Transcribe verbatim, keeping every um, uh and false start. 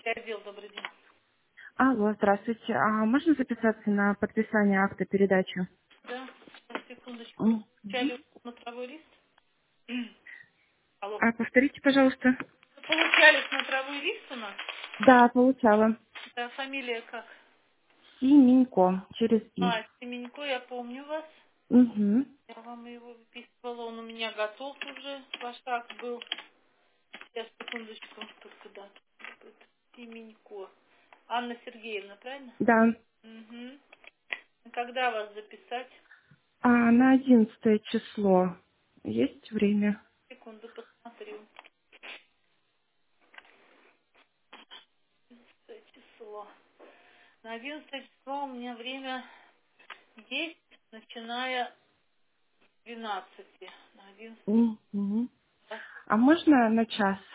Отдел, добрый день. Алло, здравствуйте. А можно записаться на подписание акта передачи? Да, сейчас, секундочку. Вы Мгм. получали смотровой лист? Алло. А повторите, пожалуйста. Вы получали смотровой лист у нас? Да, получала. Да, фамилия как? Синенько, через И. А, Семенько, я помню вас. Угу. Я вам его выписывала, он у меня готов уже. Ваш акт был. Сейчас, секундочку, только да. Семенько. Анна Сергеевна, правильно? Да. Угу. Когда вас записать? А на одиннадцатое число есть время? Секунду, посмотрю. одиннадцатое число. На одиннадцатое число у меня время есть, начиная с двенадцати. На одиннадцатое. Угу. А можно на час?